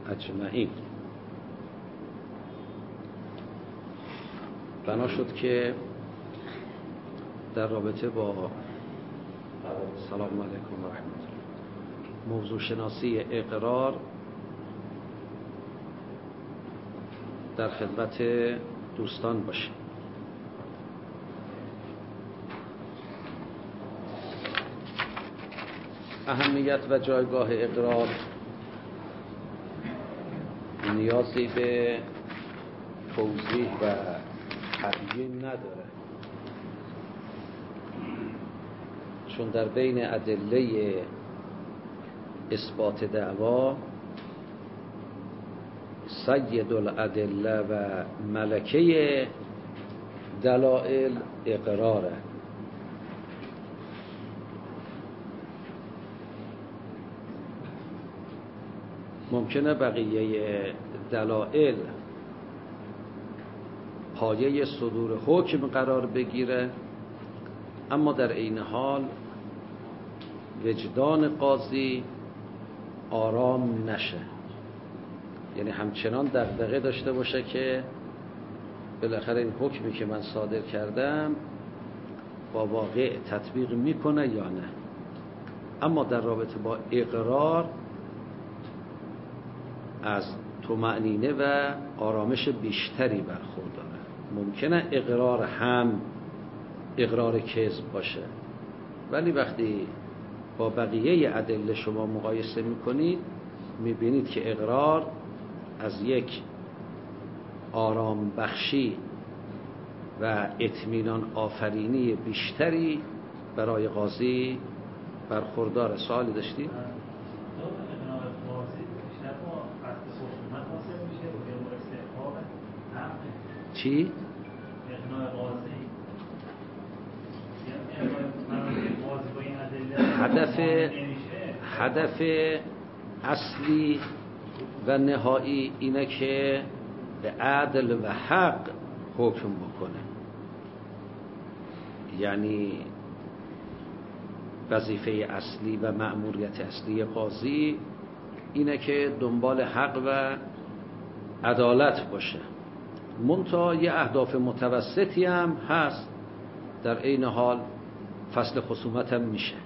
اجمعین. بنا شد که در رابطه با سلام علیکم و رحمت الله موضوع شناسی اقرار در خدمت دوستان باشیم. اهمیت و جایگاه اقرار نیازی به توضیح و تبیین نداره، چون در بین ادله اثبات دعوا سید الادله و ملکه دلائل اقراره. ممکنه بقیه دلائل پایه صدور حکم قرار بگیره، اما در عین حال وجدان قاضی آرام نشه، یعنی همچنان دغدغه داشته باشه که بالاخره این حکمی که من صادر کردم با واقع تطبیق میکنه یا نه. اما در رابطه با اقرار از طمأنینه و آرامش بیشتری برخورداره. ممکنه اقرار هم اقرار کذب باشه، ولی وقتی با بقیه ادله شما مقایسه میکنید میبینید که اقرار از یک آرام بخشی و اطمینان آفرینی بیشتری برای قاضی برخوردار. سوالی داشتی؟ چی؟ هدف اصلی و نهایی اینه که به عدل و حق حکم بکنه، یعنی وظیفه اصلی و مأموریت اصلی قاضی اینه که دنبال حق و عدالت باشه. منتها یه اهداف متوسطی هم هست، در عین حال فصل خصومت هم میشه.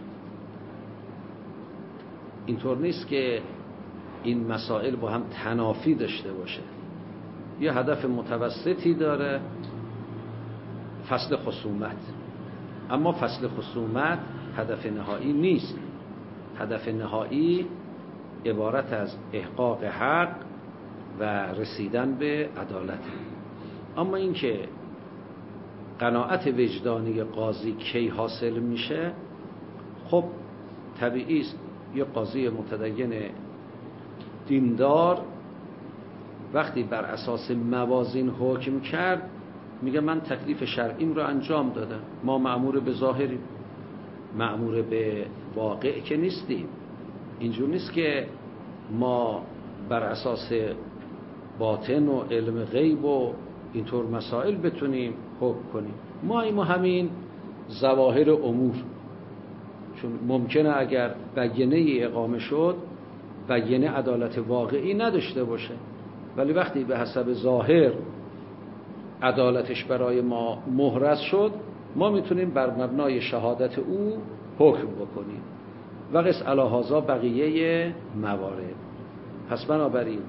اینطور نیست که این مسائل با هم تنافی داشته باشه. یه هدف متوسطی داره فصل خصومت، اما فصل خصومت هدف نهایی نیست. هدف نهایی عبارت از احقاق حق و رسیدن به عدالت. اما این که قناعت وجدانی قاضی کی حاصل میشه، خب طبیعی است. یه قاضی متدین دیندار وقتی بر اساس موازین حکم کرد میگه من تکلیف شرعیم رو انجام دادم، ما مأمور به ظاهریم، مأمور به واقع که نیستیم. اینجور نیست که ما بر اساس باطن و علم غیب و اینطور مسائل بتونیم حکم کنیم. ما همین ظواهر امور، چون ممکنه اگر بیانیه اقامه شد بیانیه عدالت واقعی نداشته باشه، ولی وقتی به حسب ظاهر عدالتش برای ما محرز شد ما میتونیم بر مبنای شهادت او حکم بکنیم و قس علی هذا بقیه موارد. پس بنابراین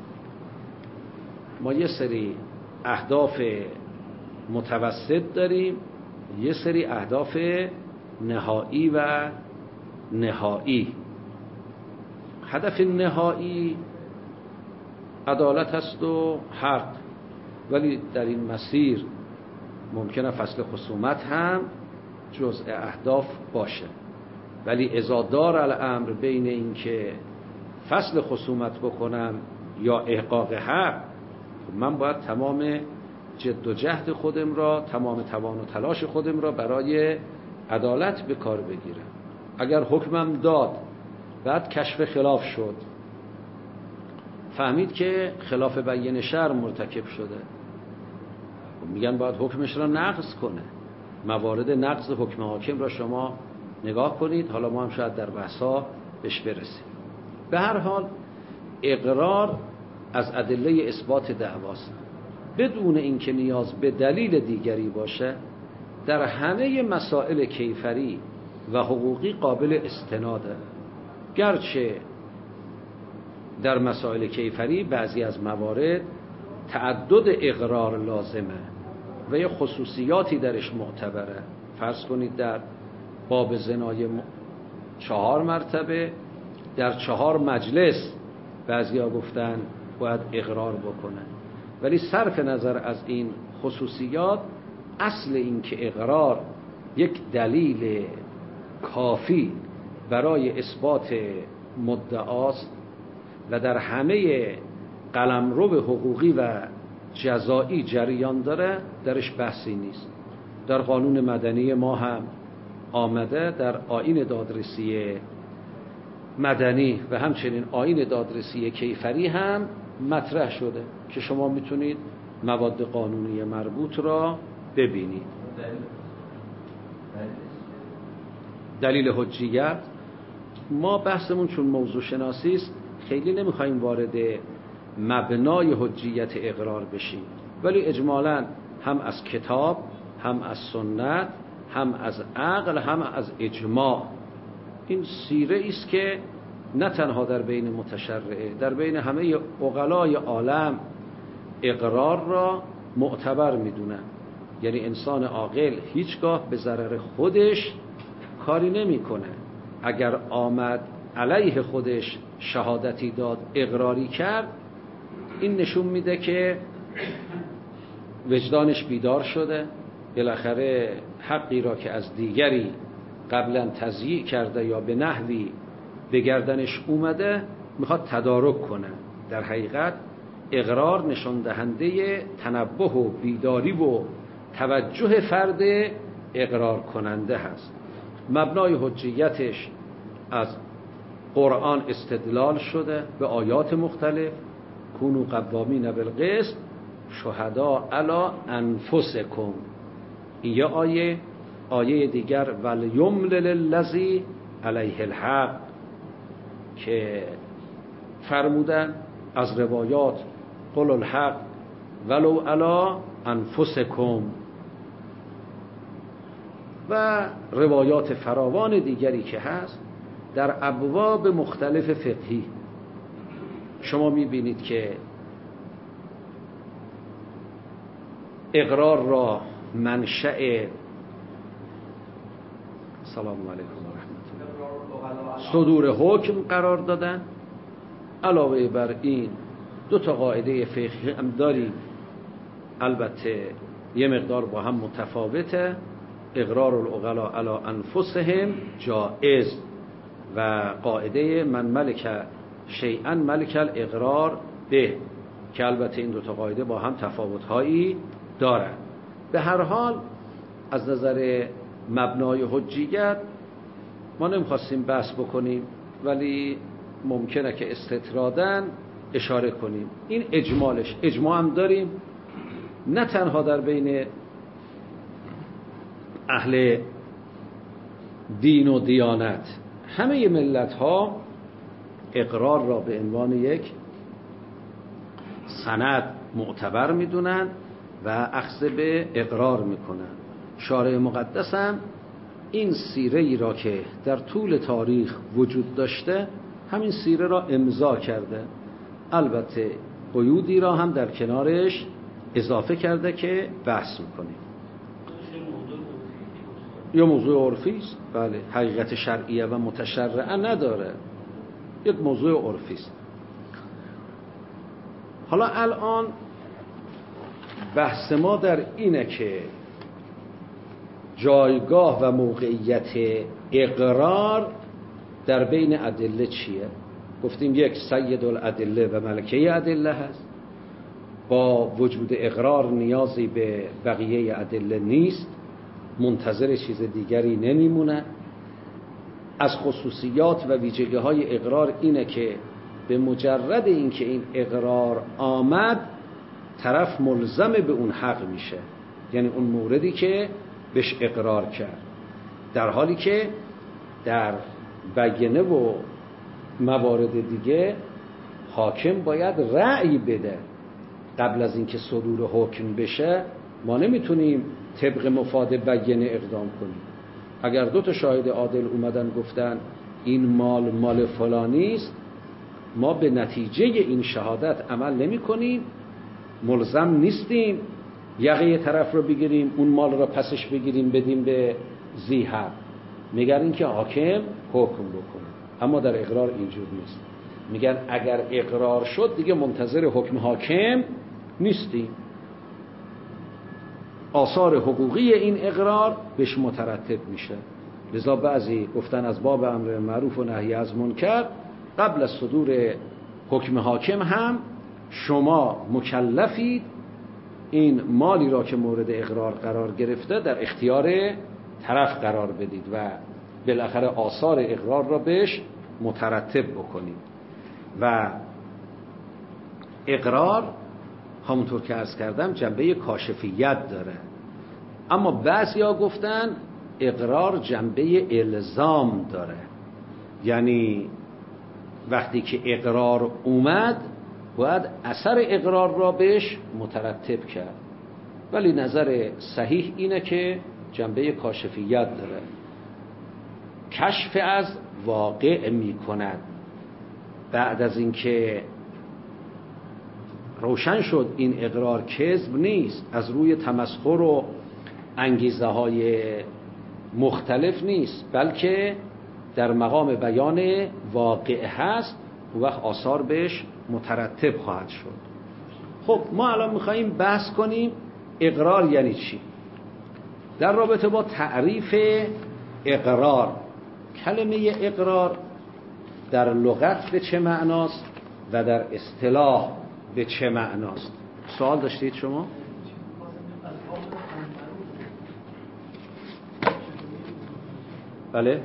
ما یه سری اهداف متوسط داریم، یه سری اهداف نهایی و نهایی. هدف نهایی عدالت است و حق، ولی در این مسیر ممکنه فصل خصومت هم جزء اهداف باشه. ولی اذا دار الامر بین این که فصل خصومت بکنم یا احقاق حق، من باید تمام جد و جهد خودم را، تمام توان و تلاش خودم را برای عدالت به کار بگیرم. اگر حکمم داد بعد کشف خلاف شد، فهمید که خلاف بیان شرع مرتکب شده، میگن باید حکمش را نقض کنه. موارد نقض حکم حاکم را شما نگاه کنید، حالا ما هم شاید در بحثا بهش برسیم. به هر حال اقرار از ادله اثبات دعواست، بدون اینکه نیاز به دلیل دیگری باشه در همه مسائل کیفری و حقوقی قابل استناده. گرچه در مسائل کیفری بعضی از موارد تعدد اقرار لازمه و یه خصوصیاتی درش معتبره. فرض کنید در باب زنای 4 مرتبه در 4 مجلس بعضیا گفتن باید اقرار بکنن، ولی صرف نظر از این خصوصیات اصل این که اقرار یک دلیل کافی برای اثبات مدعاست و در همه قلمرو حقوقی و جزایی جریان داره، درش بحثی نیست. در قانون مدنی ما هم آمده، در آیین دادرسی مدنی و همچنین آیین دادرسی کیفری هم مطرح شده که شما میتونید مواد قانونی مربوط را ببینید. دلیل حجیت، ما بحثمون چون موضوع شناسی است خیلی نمیخوایم وارد مبنای حجیت اقرار بشیم، ولی اجمالاً هم از کتاب، هم از سنت، هم از عقل، هم از اجماع این سیره است که نه تنها در بین متشرعه، در بین همه عقلای عالم اقرار را معتبر میدونن. یعنی انسان عاقل هیچگاه به ضرر خودش کاری نمیکنه. اگر آمد علیه خودش شهادتی داد، اقراری کرد، این نشون میده که وجدانش بیدار شده، بالاخره حقی را که از دیگری قبلا تضییع کرده یا به نحوی به گردنش اومده میخواد تدارک کنه. در حقیقت اقرار نشان دهنده تنبه و بیداری و توجه فرد اقرار کننده هست. مبنای حجیتش از قرآن استدلال شده به آیات مختلف، کونوا قوامین بالقسط شهداء علی انفسکم. این یه آیه دیگر ولیملل الذی علیه الحق که فرمودن از روایات قل الحق ولو علی انفسکم و روایات فراوان دیگری که هست در ابواب مختلف فقهی. شما میبینید که اقرار را منشأ سلام علیکم و رحمت الله صدور حکم قرار دادن. علاوه بر این 2 قاعده فقهی هم داریم، البته یه مقدار با هم متفاوته. اقرار العقلاء علی انفسهم جائز و قاعده من ملک شیئا ملک الاقرار به، که البته این 2 قاعده با هم تفاوت‌هایی دارن. به هر حال از نظر مبنای حجیت ما نمیخواستیم بحث بکنیم، ولی ممکنه که استطراداً اشاره کنیم. این اجمالش، اجماع هم داریم نه تنها در بین اهل دین و دیانت، همه ملت ها اقرار را به عنوان یک سند معتبر میدونن و اخذ به اقرار میکنن. شارع مقدس هم این سیره ای را که در طول تاریخ وجود داشته همین سیره را امضا کرده، البته قیودی را هم در کنارش اضافه کرده که بحث میکنیم. یا موضوع عرفی است، بله، حقیقت شرعیه و متشرعه نداره، یک موضوع عرفی است. حالا الان بحث ما در اینه که جایگاه و موقعیت اقرار در بین ادله چیه؟ گفتیم یک سید الادله و ملکه ادله هست، با وجود اقرار نیازی به بقیه ادله نیست، منتظر چیز دیگری نمیمونه. از خصوصیات و ویژگی های اقرار اینه که به مجرد اینکه این اقرار آمد طرف ملزم به اون حق میشه، یعنی اون موردی که بهش اقرار کرد، در حالی که در بیانه و موارد دیگه حاکم باید رأی بده قبل از اینکه صدور حکم بشه. ما نمیتونیم طبق مفاد بیینه اقدام کنیم. اگر 2 شاهد عادل اومدن گفتن این مال فلانی است، ما به نتیجه این شهادت عمل نمی کنیم، ملزم نیستیم یقه طرف رو بگیریم اون مال رو پسش بگیریم بدیم به ذی‌حق. میگن که حاکم حکم بکنه. اما در اقرار اینجور نیست. میگن اگر اقرار شد دیگه منتظر حکم حاکم نیستیم، آثار حقوقی این اقرار بهش مترتب میشه. لذا بعضی گفتن از باب امر معروف و نهی از منکر قبل از صدور حکم حاکم هم شما مکلفید این مالی را که مورد اقرار قرار گرفته در اختیار طرف قرار بدید و بالاخره آثار اقرار را بهش مترتب بکنید. و اقرار همونطور که عرض کردم جنبه کاشفیت داره، اما بعضیا گفتن اقرار جنبه الزام داره، یعنی وقتی که اقرار اومد باید اثر اقرار را بهش مترتب کرد. ولی نظر صحیح اینه که جنبه کاشفیت داره، کشف از واقع می کند. بعد از اینکه روشن شد این اقرار کذب نیست، از روی تمسخر و انگیزه های مختلف نیست، بلکه در مقام بیان واقع هست، و وقت آثار بهش مترتب خواهد شد. خب ما الان میخواییم بحث کنیم اقرار یعنی چی. در رابطه با تعریف اقرار، کلمه اقرار در لغت به چه معناست و در اصطلاح به چه معناست؟ سوال داشتید شما؟ بله؟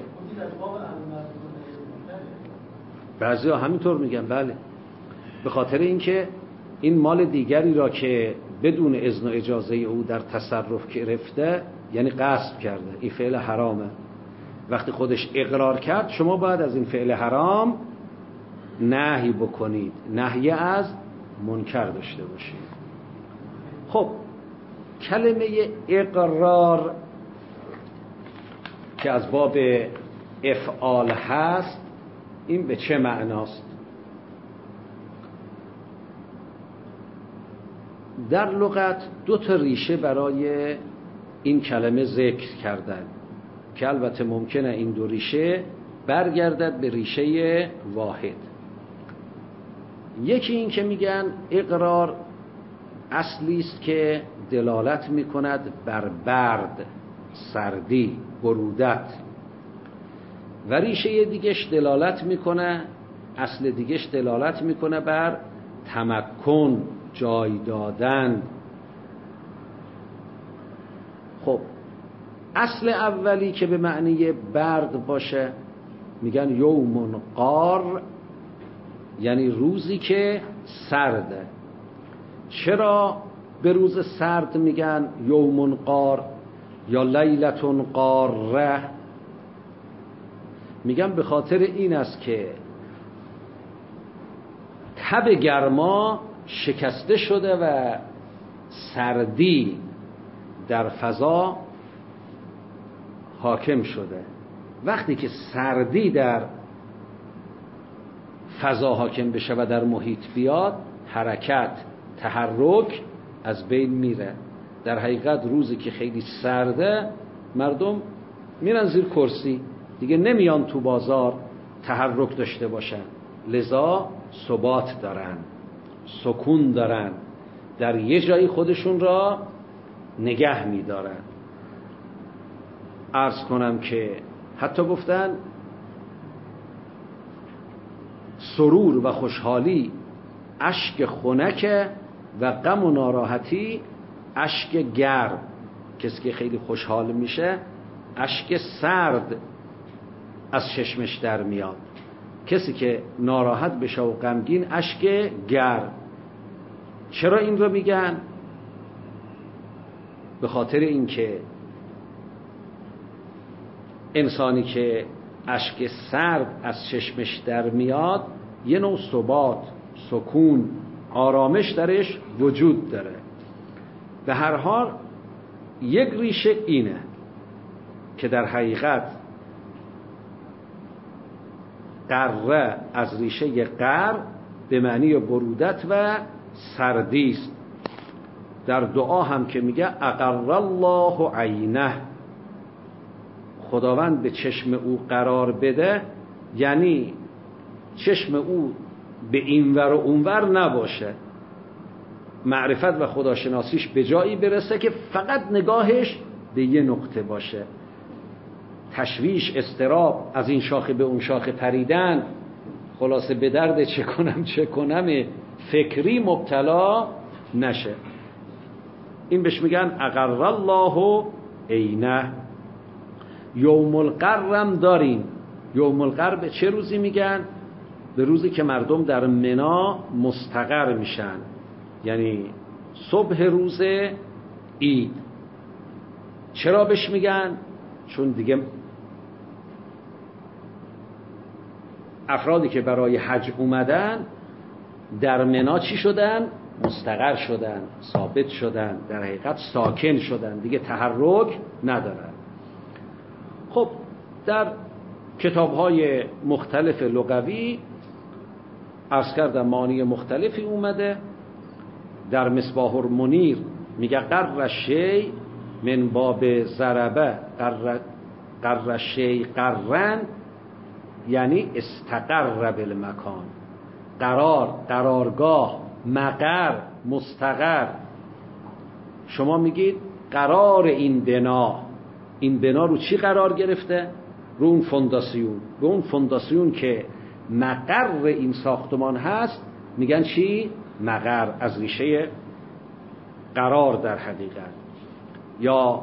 بعضی ها همینطور میگن. بله، به خاطر اینکه این مال دیگری را که بدون اذن و اجازه او در تصرف گرفته یعنی غصب کرده، این فعل حرامه. وقتی خودش اقرار کرد شما باید از این فعل حرام نهی بکنید، نهی از منکر داشته باشید. خب کلمه اقرار که از باب افعال هست، این به چه معناست؟ در لغت 2 ریشه برای این کلمه ذکر کردن که البته ممکنه این 2 ریشه برگردد به ریشه واحد. یکی این که میگن اقرار اصلی است که دلالت میکند بر برد، سردی، برودت، و ریشه دیگهش دلالت میکنه، اصل دیگهش دلالت میکنه بر تمکن، جای دادن. خب اصل اولی که به معنی برد باشه میگن یوم قار، یعنی روزی که سرده. چرا به روز سرد میگن یوم قار یا لیلت قاره؟ میگن به خاطر این است که تب گرما شکسته شده و سردی در فضا حاکم شده. وقتی که سردی در فضا حاکم بشه و در محیط بیاد، حرکت، تحرک از بین میره. در حقیقت روزی که خیلی سرده مردم میرن زیر کرسی، دیگه نمیان تو بازار تحرک داشته باشن، لذا ثبات دارن، سکون دارن، در یه جایی خودشون را نگه میدارن. عرض کنم که حتی گفتن سرور و خوشحالی اشک خنک و غم و ناراحتی اشک گرم. کسی که خیلی خوشحال میشه اشک سرد از چشمش در میاد، کسی که ناراحت بشه و غمگین اشک گرم. چرا این رو میگن؟ به خاطر اینکه انسانی که اشک سرد از چشمش در میاد یه نوع ثبات، سکون، آرامش درش وجود داره. به هر حال یک ریشه اینه که در حقیقت قره از ریشه قر به معنی برودت و سردی است. در دعا هم که میگه اقر الله عینه، خداوند به چشم او قرار بده، یعنی چشم او به اینور و اونور نباشه، معرفت و خداشناسیش به جایی برسه که فقط نگاهش به یه نقطه باشه. تشویش، اضطراب، از این شاخه به اون شاخه پریدن، خلاصه به درد چه کنم فکری مبتلا نشه. این بهش میگن اقر الله عینه. یوم القرم داریم. یوم القر به چه روزی میگن؟ به روزی که مردم در منا مستقر میشن، یعنی صبح روز عید. چرا بهش میگن؟ چون دیگه افرادی که برای حج اومدن در منا چی شدن؟ مستقر شدن، ثابت شدن، در حقیقت ساکن شدن، دیگه تحرک ندارن. خب در کتاب‌های مختلف لغوی عرض کردم معانی مختلفی اومده. در مصباح المنیر میگه قر شی من باب ضربه، قر شی قرن یعنی استقر بالمکان، قرارگاه، مقر، مستقر. شما میگید قرار این بنا رو چی قرار گرفته؟ رو اون فونداسیون. به اون فونداسیون که مقر این ساختمان هست میگن چی؟ مقر، از ریشه قرار در حقیقت. یا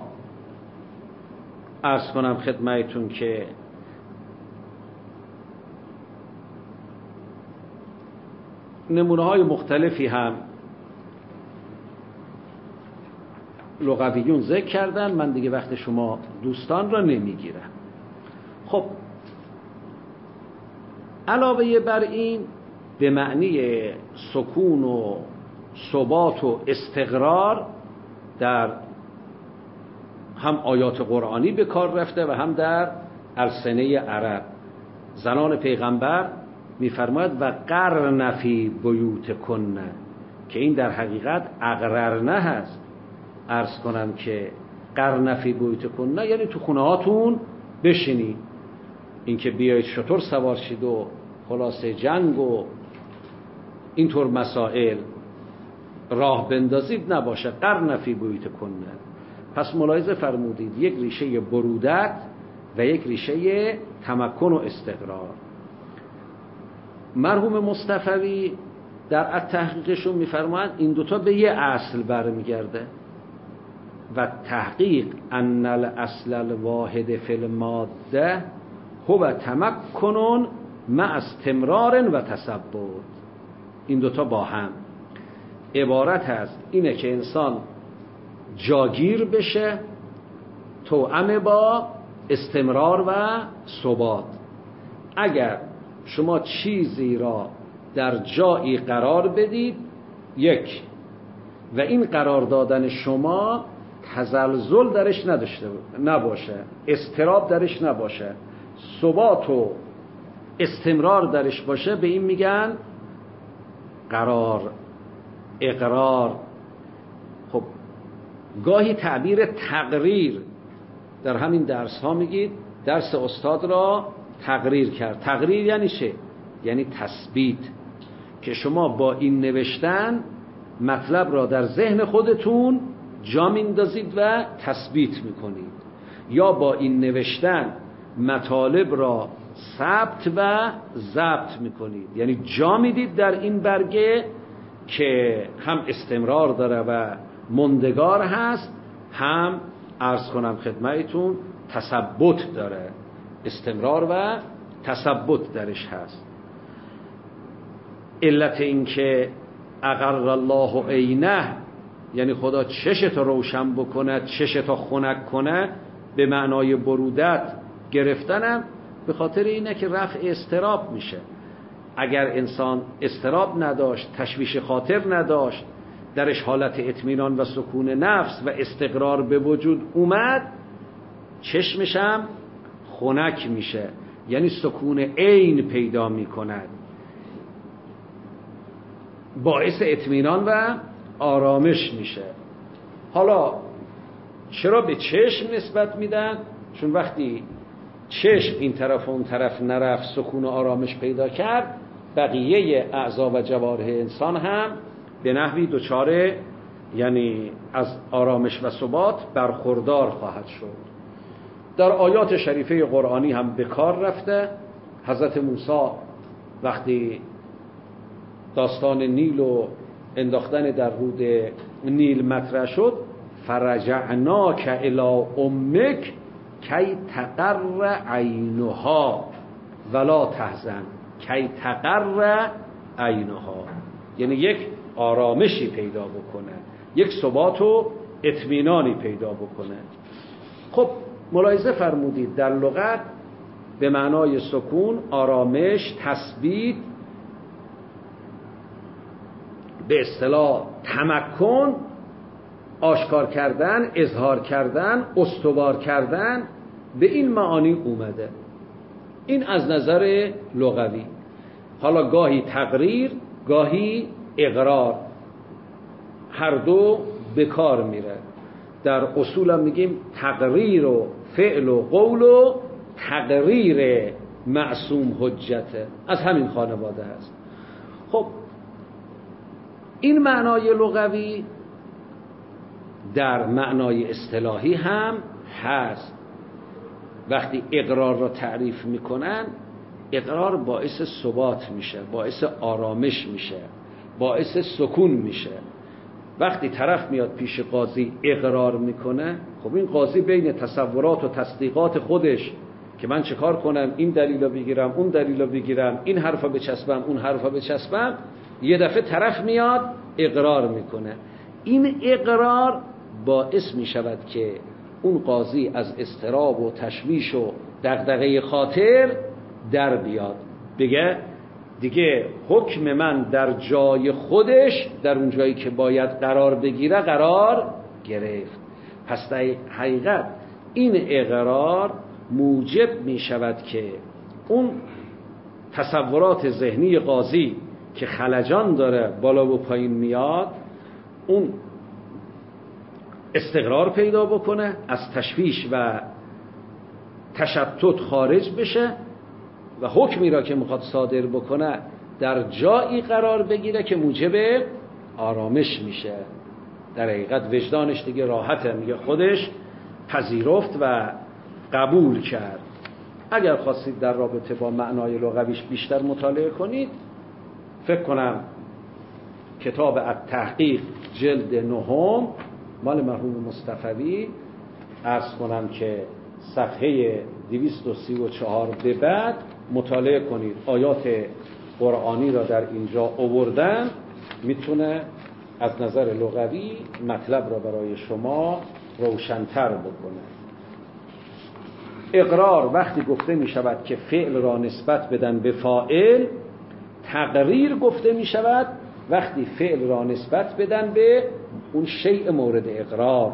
عرض کنم خدمتتون که نمونه های مختلفی هم لغویون ذکر کردن، من دیگه وقت شما دوستان را نمیگیرم. خب علاوه بر این به معنی سکون و ثبات و استقرار در هم آیات قرآنی به کار رفته و هم در السنه عرب. زنان پیغمبر میفرماید و قرن فی بیوتکن، که این در حقیقت اقررنه هست. عرض کنم که قرن فی بیوتکن یعنی تو خونه هاتون بشینید، این که بیایید شطور سوار شید و خلاصه جنگ و اینطور مسائل راه بندازید نباشه. قرن فی بیوتکن. پس ملاحظه فرمودید یک ریشه برودت و یک ریشه تمکن و استقرار. مرحوم مصطفوی در تحقیقشون میفرمایند این دوتا به یه اصل برمیگرده و تحقیق ان الاصل الواحد فی الماده هو تمکن مع استمرار و تثبت. این دوتا با هم عبارت هست اینه که انسان جاگیر بشه توأم با استمرار و ثبات. اگر شما چیزی را در جایی قرار بدید یک و این قرار دادن شما تزلزل درش نباشه، اضطراب درش نباشه، ثبات و استمرار درش باشه، به این میگن قرار، اقرار. خب گاهی تعبیر تقریر در همین درس ها میگید درس استاد را تقریر کرد. تقریر یعنی چه؟ یعنی تثبیت، که شما با این نوشتن مطلب را در ذهن خودتون جا میندازید و تثبیت میکنید، یا با این نوشتن مطالب را ثبت و ضبط میکنید، یعنی جا میدید در این برگه که هم استمرار داره و ماندگار هست، هم عرض کنم خدمتتون تثبت داره، استمرار و تثبت درش هست. علت این که اقر الله عینه یعنی خدا چشت روشن بکنه، چشت خنک کنه، به معنای برودت گرفتنم به خاطر اینه که رفع اضطراب میشه. اگر انسان اضطراب نداشت، تشویش خاطر نداشت، درش حالت اطمینان و سکون نفس و استقرار به وجود اومد، چشمشم خنک میشه، یعنی سکون عین پیدا میکند، باعث اطمینان و آرامش میشه. حالا چرا به چشم نسبت میدن؟ چون وقتی چشم این طرف و اون طرف نرفت، سکون و آرامش پیدا کرد، بقیه اعضا و جوارح انسان هم به نحوی دچار، یعنی از آرامش و ثبات برخوردار خواهد شد. در آیات شریفه قرآنی هم به کار رفته. حضرت موسی وقتی داستان نیل و انداختن در رود نیل مطرح شد، فرجعناک الی امک کی تقر عینها ولا تحزن، کی تقر عینها، یعنی یک آرامشی پیدا بکنه، یک ثبات و اطمینانی پیدا بکنه. خب ملاحظه فرمودید در لغت به معنای سکون، آرامش، تثبیت، به اصطلاح تمکن، آشکار کردن، اظهار کردن، استوار کردن، به این معانی اومده. این از نظر لغوی. حالا گاهی تقریر، گاهی اقرار، هر دو به کار میره. در اصول هم میگیم تقریر و فعل و قول و تقریر معصوم حجته، از همین خانواده هست. خب این معنای لغوی در معنای اصطلاحی هم هست. وقتی اقرار را تعریف میکنن، اقرار باعث ثبات میشه، باعث آرامش میشه، باعث سکون میشه. وقتی طرف میاد پیش قاضی اقرار میکنه، خب این قاضی بین تصورات و تصدیقات خودش که من چه کار کنم، این دلیل رو بگیرم، اون دلیل رو بگیرم، این حرف رو بچسبم، اون حرف رو بچسبم، یه دفعه طرف میاد اقرار میکنه. این اقرار باعث میشود که اون قاضی از اضطراب و تشویش و دغدغه خاطر در بیاد، بگه دیگه حکم من در جای خودش، در اون جایی که باید قرار بگیره قرار گرفت. پس در حقیقت این اقرار موجب می شود که اون تصورات ذهنی قاضی که خلجان داره بالا و پایین میاد، اون استقرار پیدا بکنه، از تشویش و تشتت خارج بشه و حکمی را که میخواد صادر بکنه در جایی قرار بگیره که موجب آرامش میشه. در حقیقت وجدانش دیگه راحته، میگه خودش پذیرفت و قبول کرد. اگر خواستید در رابطه با معنای لغویش بیشتر مطالعه کنید، فکر کنم کتاب التحقیق جلد 9 مال مرحوم مصطفوی، عرض کنم که صفحه 234 به بعد مطالعه کنید. آیات قرآنی را در اینجا آوردن، میتونه از نظر لغوی مطلب را برای شما روشن‌تر بکنه. اقرار وقتی گفته می شود که فعل را نسبت بدن به فاعل، تقریر گفته می شود وقتی فعل را نسبت بدن به اون شیء مورد اقرار.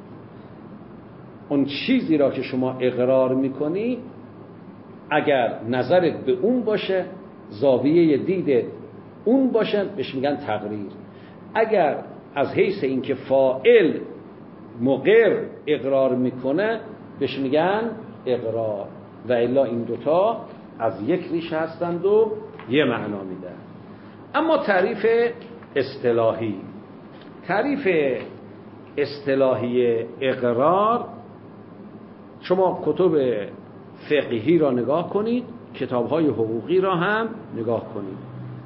اون چیزی را که شما اقرار میکنی اگر نظرت به اون باشه، زاویه دیدت اون باشه، بهش میگن تقریر. اگر از حیث اینکه فاعل مقر اقرار میکنه بهش میگن اقرار. و الا این دوتا از یک ریشه هستند و یه معنا میدن. اما تعریف اصطلاحی، تعریف اصطلاحی اقرار، شما کتب فقهی را نگاه کنید، کتاب‌های حقوقی را هم نگاه کنید.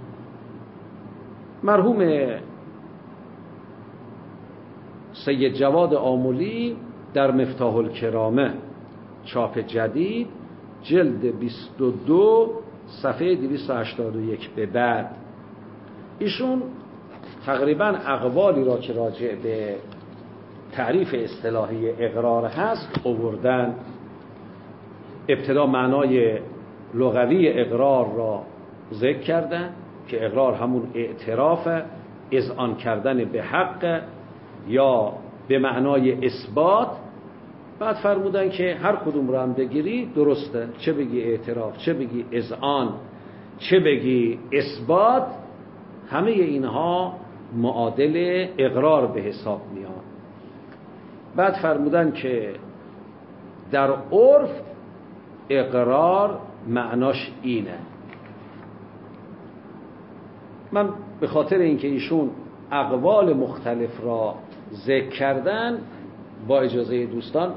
مرحوم سید جواد آملی در مفتاح الکرامه چاپ جدید جلد 22 صفحه 281 به بعد، ایشون تقریبا اقوالی را که راجع به تعریف اصطلاحی اقرار هست آوردن. ابتدا معنای لغوی اقرار را ذکر کردن که اقرار همون اعتراف، اذعان کردن به حق یا به معنای اثبات. بعد فرمودن که هر کدوم رو هم بگیری درسته، چه بگی اعتراف، چه بگی اذعان، چه بگی اثبات، همه اینها معادل اقرار به حساب میاد. بعد فرمودن که در عرف اقرار معناش اینه. من به خاطر اینکه ایشون اقوال مختلف را ذکر کردن، با اجازه دوستان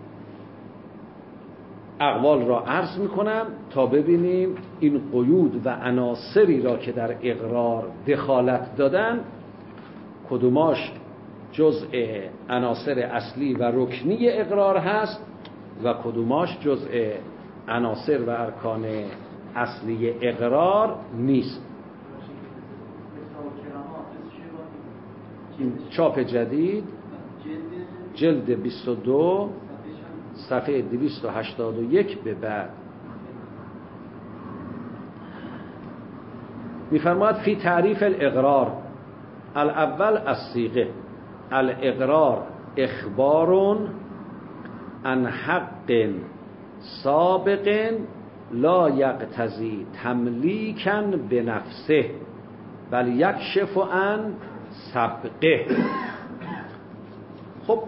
اقوال را عرض میکنم تا ببینیم این قیود و عناصری را که در اقرار دخالت دادن کدوماش جزء عناصر اصلی و رکنی اقرار هست و کدوماش جزء عناصر و ارکان اصلی اقرار نیست. چاپ جدید جلد 22 صفحه 281 به بعد می‌فرماید فی تعریف الاقرار الاول الصیغه الاقرار اخبار عن حق سابق لا یقتضی تملیکا بنفسه بل یکشف عن سبقه. خب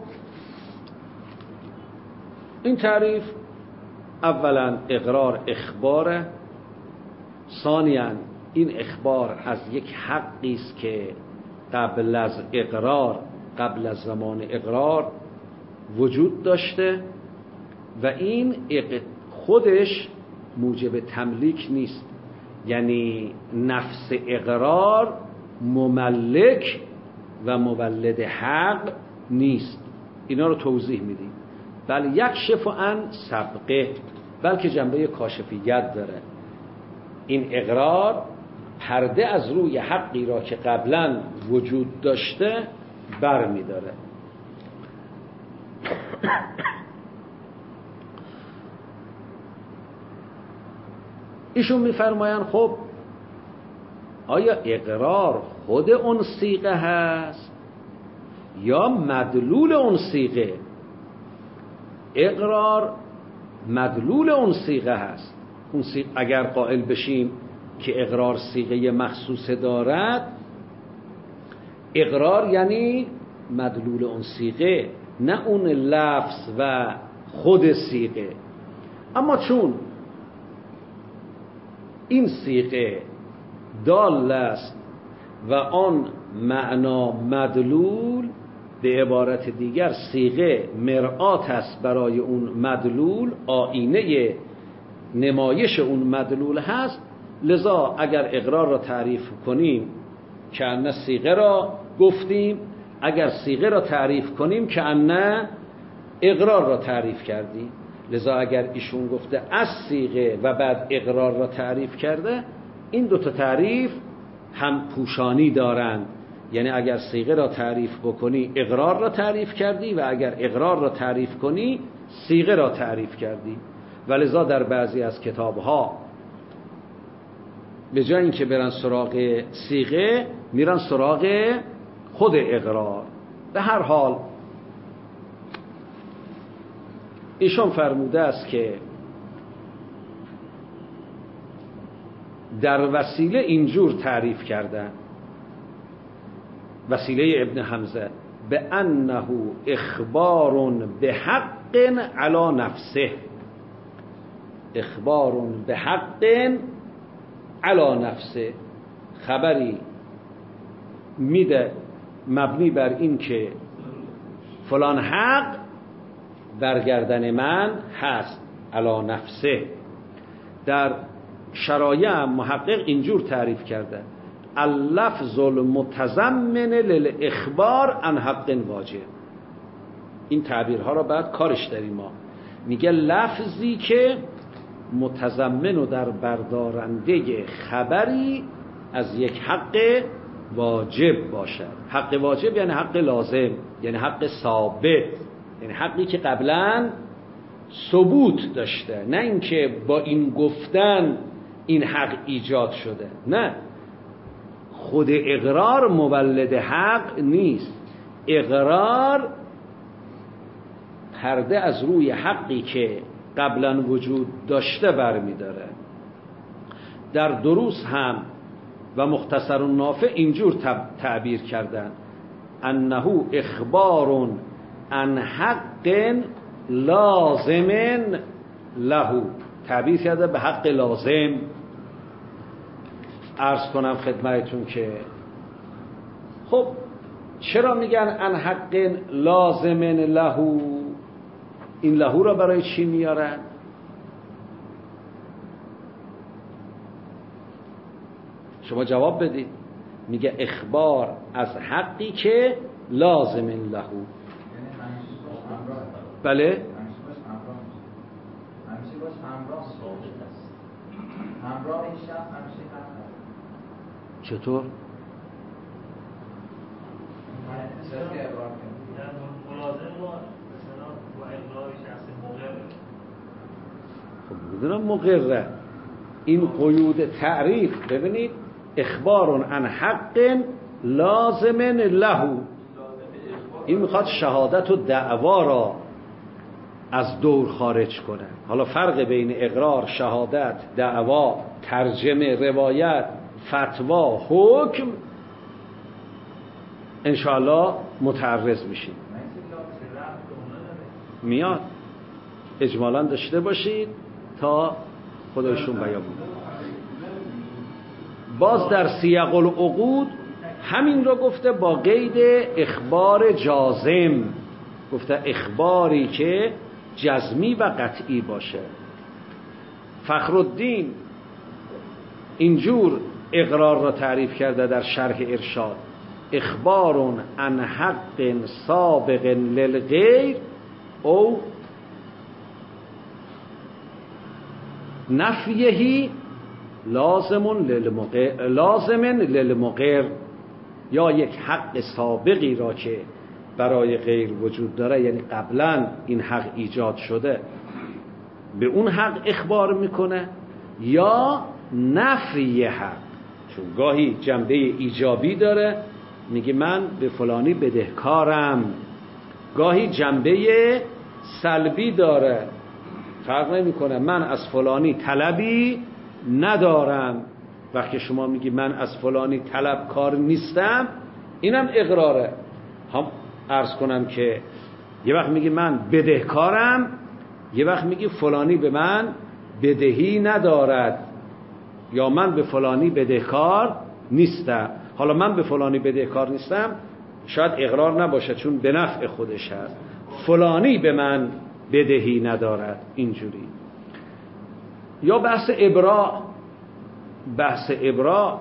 این تعریف اولا اقرار اخباره، ثانیاً این اخبار از یک حقی است که قبل از اقرار، قبل از زمان اقرار وجود داشته و این خودش موجب تملیک نیست، یعنی نفس اقرار مملک و مولد حق نیست. اینا رو توضیح میدیم. بل یکشف عن سبقه، بلکه جنبه کاشفیت داره. این اقرار پرده از روی حقی را که قبلا وجود داشته بر می داره. ایشون میفرمایند خب آیا اقرار خود اون صیغه هست یا مدلول اون صیغه؟ اقرار مدلول اون صیغه هست. اون صیغه اگر قائل بشیم که اقرار صیغه مخصوصه دارد، اقرار یعنی مدلول اون صیغه، نه اون لفظ و خود صیغه. اما چون این صیغه دال است و آن معنا مدلول، به عبارت دیگر صیغه مرآت است برای اون مدلول، آینه نمایش اون مدلول هست، لذا اگر اقرار را تعریف کنیم که ان صیغه را گفتیم، اگر صیغه را تعریف کنیم که ان اقرار را تعریف کردیم. لذا اگر ایشون گفته از صیغه و بعد اقرار را تعریف کرده، این دو تا تعریف هم پوشانی دارند. یعنی اگر صیغه را تعریف بکنی اقرار را تعریف کردی و اگر اقرار را تعریف کنی صیغه را تعریف کردی. ولذا در بعضی از کتاب‌ها به جای اینکه برن سراغ صیغه میرن سراغ خود اقرار. به هر حال ایشون فرموده است که در وسیله اینجور تعریف کردن، وسیله ابن حمزه، به انه اخبار به حق علی نفسه، اخبار به حق علی نفسه، خبری میده مبنی بر این که فلان حق برگردن من هست، علی نفسه. در شرایع محقق اینجور تعریف کرده: اللفظ المتضمن للاخبار عن حق واجب. این تعبیرها را بعد کارش داریم. ما میگه لفظی که متضمن و در بردارنده خبری از یک حق واجب باشد. حق واجب یعنی حق لازم، یعنی حق ثابت، یعنی حقی که قبلا ثبوت داشته، نه اینکه با این گفتن این حق ایجاد شده. نه، خود اقرار مولد حق نیست. اقرار پرده از روی حقی که قبلا وجود داشته برمی داره. در دروس هم و مختصر النافع اینجور تعبیر کردن: انه اخبار عن حق لازم له. تعبیر کرده به حق لازم. عرض کنم خدمتتون که خب چرا میگن عن حق لازم له؟ این له را برای چی میارن؟ شما جواب بدید. میگه اخبار از حقی که لازم له. بله؟ چطور؟ خب میدونم مقرره. این قیود تعریف ببینید: اخبار عن حق لازم له. این میخواد شهادت و دعوا را از دور خارج کنه. حالا فرق بین اقرار، شهادت، دعوا، ترجمه، روایت، فتوا، حکم انشاءالله متعرض میشیم. میاد اجمالا داشته باشید تا خودشون بیان بود. باز در سیاق العقود همین رو گفته با قید اخبار جازم. گفته اخباری که جزمی و قطعی باشه. فخرالدین اینجور اقرار را تعریف کرده در شرح ارشاد: اخبار عن حق سابق للغیر او نفیه لازم للمقر. یا یک حق سابقی را که برای غیر وجود داره، یعنی قبلا این حق ایجاد شده، به اون حق اخبار میکنه، یا نفی حق. چون گاهی جنبه ایجابی داره، میگه من به فلانی بدهکارم. گاهی جنبه سلبی داره، فرق نمیکنه، من از فلانی طلبی ندارم. وقتی شما میگی من از فلانی طلبکار نیستم، اینم اقراره. هم عرض کنم که یه وقت میگی من بدهکارم، یه وقت میگی فلانی به من بدهی ندارد، یا من به فلانی بدهکار نیستم. حالا من به فلانی بدهکار نیستم شاید اقرار نباشه، چون به نفع خودش هست. فلانی به من بدهی ندارد، اینجوری. یا بحث ابرا. بحث ابرا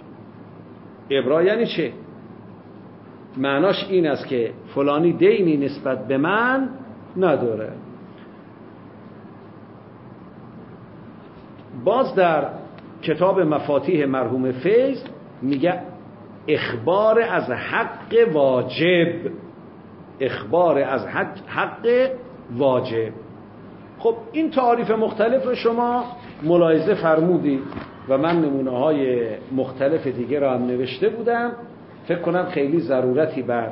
یعنی چه؟ معناش این است که فلانی دینی نسبت به من نداره. باز در کتاب مفاتیح مرحوم فیض میگه اخبار از حق واجب. اخبار از حق واجب. خب این تعاریف مختلف رو شما ملاحظه فرمودید و من نمونه های مختلف دیگه را هم نوشته بودم. فکر کنم خیلی ضرورتی بر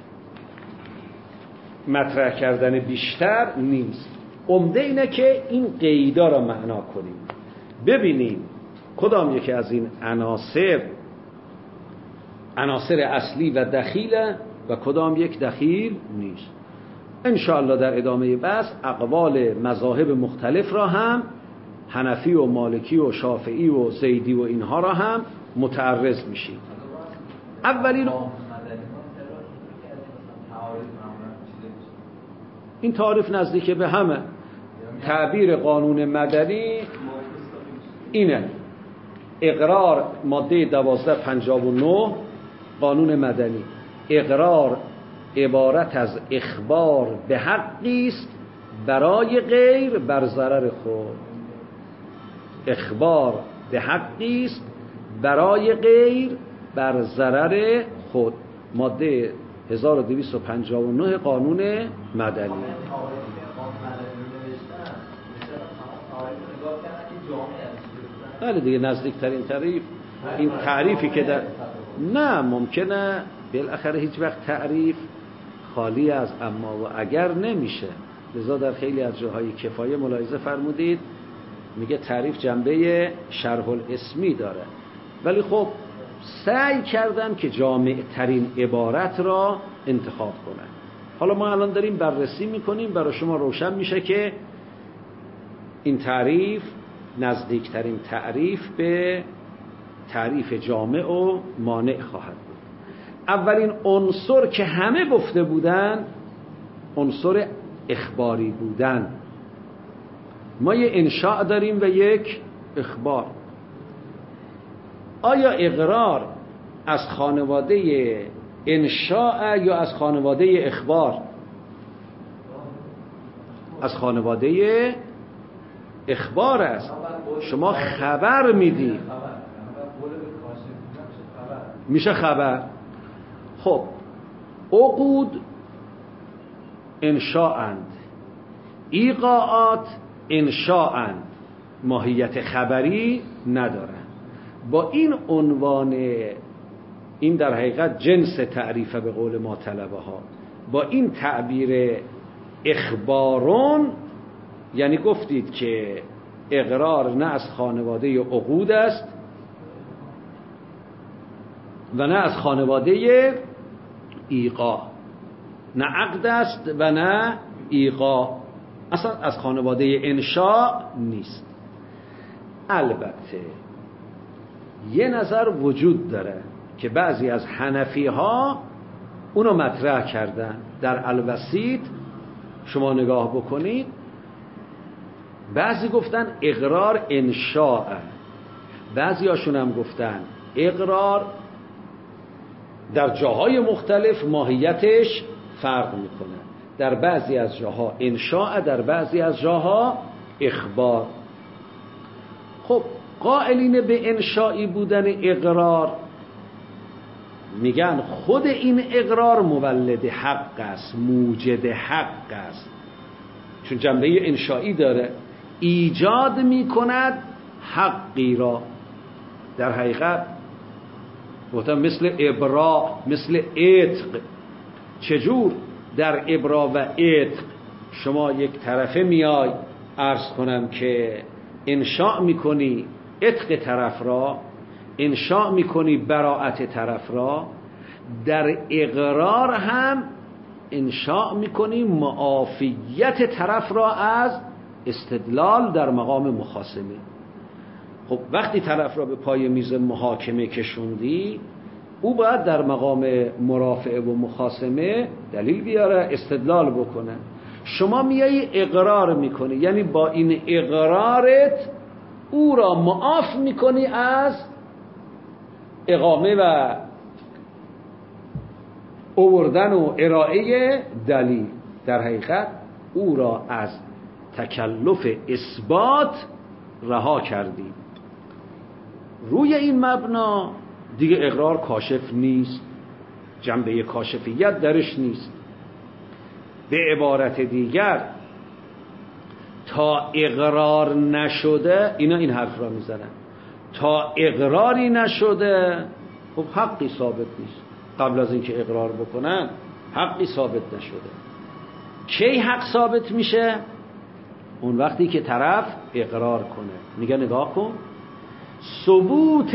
مطرح کردن بیشتر نیست. عمده اینه که این قیدا را معنا کنیم، ببینیم کدام یکی از این عناصر اصلی و دخیله و کدام یک دخیل نیست. انشاءالله در ادامه بحث اقوال مذاهب مختلف را هم، حنفی و مالکی و شافعی و زیدی و اینها را هم متعرض میشیم. اولین این تعریف نزدیک به همه. تعبیر قانون مدنی اینه: اقرار، ماده 1259 قانون مدنی، اقرار عبارت از اخبار به حقی است برای غیر بر ضرر خود. اخبار به حقی است برای غیر بر ضرر خود. ماده 1259 قانون مدنی. بله دیگه نزدیکترین تعریف این تعریفی که در نه ممکنه بالاخره هیچ وقت تعریف خالی از اما و اگر نمیشه. لذا در خیلی از جاهای کفایه ملاحظه فرمودید میگه تعریف جنبه شرح الاسمی داره، ولی خب سعی کردم که جامع ترین عبارت را انتخاب کنم. حالا ما الان داریم بررسی میکنیم، برای شما روشن میشه که این تعریف نزدیکترین تعریف به تعریف جامع و مانع خواهد بود. اولین عنصر که همه گفته بودن عنصر اخباری بودن. ما یه انشاء داریم و یک اخبار. آیا اقرار از خانواده انشاء یا از خانواده اخبار؟ از خانواده اخبار است. شما خبر میدی میشه خبر. خب عقود انشاءند، ایقاعات انشاءند، ماهیت خبری ندارند. با این عنوان، این در حقیقت جنس تعریفه به قول ما طلبه ها، با این تعبیر اخبارون یعنی گفتید که اقرار نه از خانواده عقود است و نه از خانواده ایقاع، نه عقد است و نه ایقاع، اصلا از خانواده انشاء نیست. البته یه نظر وجود داره که بعضی از حنفی ها اونو مطرح کردن. در الوسیط شما نگاه بکنید، بعضی گفتن اقرار انشاء، بعضی هاشون هم گفتن اقرار در جاهای مختلف ماهیتش فرق میکنه، در بعضی از جاها انشاء، در بعضی از جاها اخبار. خب قائلین به انشائی بودن اقرار میگن خود این اقرار مولد حق است، موجد حق است، چون جنبه انشائی داره، ایجاد میکند حقی را. در حقیقت گفتم مثل ابرا، مثل عتق. چجور در ابرا و عتق شما یک طرفه میای عرض کنم که انشاء میکنی عتق طرف را، انشاء میکنی براءت طرف را، در اقرار هم انشاء میکنی معافیت طرف را از استدلال در مقام مخاصمه. خب وقتی طرف را به پای میز محاکمه کشوندی، او باید در مقام مرافعه و مخاصمه دلیل بیاره، استدلال بکنه. شما میایی اقرار میکنی، یعنی با این اقرارت او را معاف میکنی از اقامه و آوردن و ارائه دلیل. در حقیقت او را از تکلف اثبات رها کردی. روی این مبنا دیگه اقرار کاشف نیست، جنبه کاشفیت درش نیست. به عبارت دیگر تا اقرار نشده، اینا این حرف را میزنن، تا اقراری نشده خب حقی ثابت نیست. قبل از اینکه اقرار بکنن حقی ثابت نشده. کی حق ثابت میشه؟ اون وقتی که طرف اقرار کنه. میگه نگاه کن، ثبوت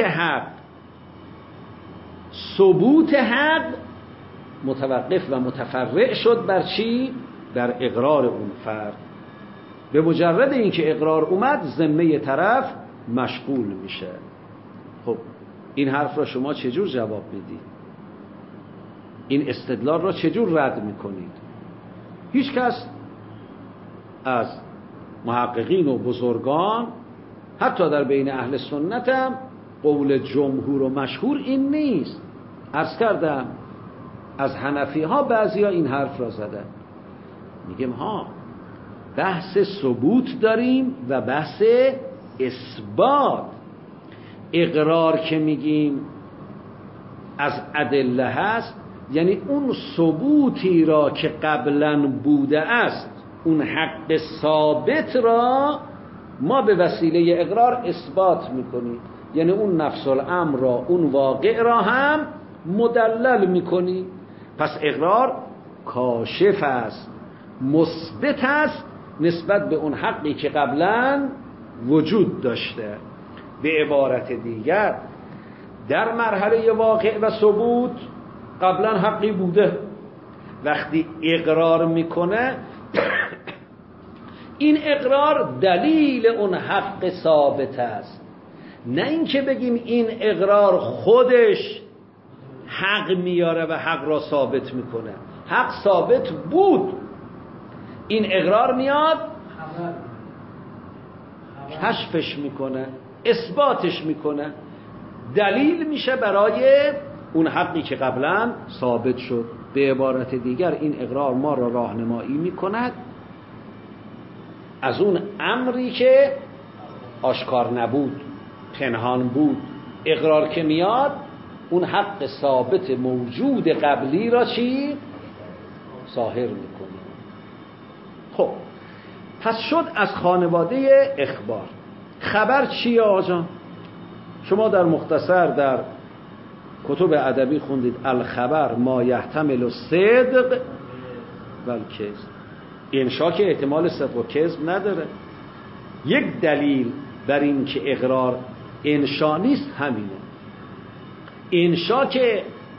حق متوقف و متفرع شد بر چی؟ بر اقرار اون فرد. به مجرد اینکه اقرار اومد ذمه طرف مشغول میشه. خب این حرف را شما چجور جواب میدید؟ این استدلال را چجور رد میکنید؟ هیچ کس از محققین و بزرگان حتی در بین اهل سنت هم قول جمهور و مشهور این نیست. عرض کردم از حنفی ها بعضی ها این حرف را زدن. میگم ها بحث ثبوت داریم و بحث اثبات. اقرار که میگیم از ادله هست، یعنی اون ثبوتی را که قبلا بوده است، اون حق ثابت را ما به وسیله اقرار اثبات میکنیم، یعنی اون نفس الامر را، اون واقع را هم مدلل میکنی. پس اقرار کاشف است، مثبت است نسبت به اون حقی که قبلا وجود داشته. به عبارت دیگر در مرحله واقع و ثبوت قبلا حقی بوده، وقتی اقرار میکنه این اقرار دلیل اون حق ثابت است، نه اینکه بگیم این اقرار خودش حق میاره و حق را ثابت میکنه. حق ثابت بود، این اقرار میاد کشفش میکنه، اثباتش میکنه، دلیل میشه برای اون حقی که قبلا ثابت شد. به عبارت دیگر این اقرار ما را راهنمایی میکند از اون امری که آشکار نبود، پنهان بود. اقرار که میاد اون حق ثابت موجود قبلی را چی؟ ظاهر میکنه. خب پس شد از خانواده اخبار. خبر چیه آجان؟ شما در مختصر در کتب ادبی خوندید الخبر ما یحتمل الصدق و الکذب. انشا که احتمال صدق و کذب نداره. یک دلیل بر این که اقرار انشا نیست همینه. انشا که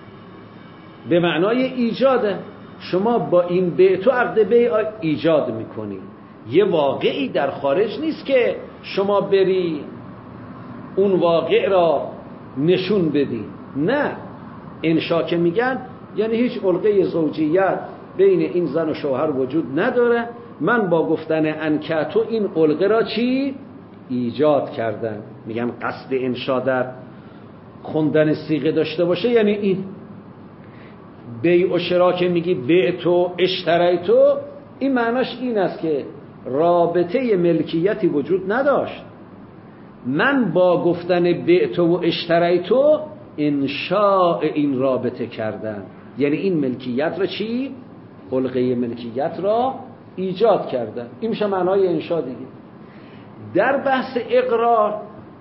به معنای ایجاده. شما با این بیع و عقد بیع ایجاد میکنی، یه واقعی در خارج نیست که شما بری اون واقع را نشون بدی. نه، انشا که میگن یعنی هیچ علقه زوجیت بین این زن و شوهر وجود نداره، من با گفتن انکتو این علقه را چی؟ ایجاد کردن. میگن قصد انشا در خوندن صیغه داشته باشه یعنی این. بیع و شرا که میگی بعتو اشتریتو، این معناش این است که رابطه ملکیتی وجود نداشت، من با گفتن بعتو و اشتریتو انشاء این رابطه کردن، یعنی این ملکیت را چی؟ علقه ملکیت را ایجاد کردن. این میشه معنای انشاء دیگه. در بحث اقرار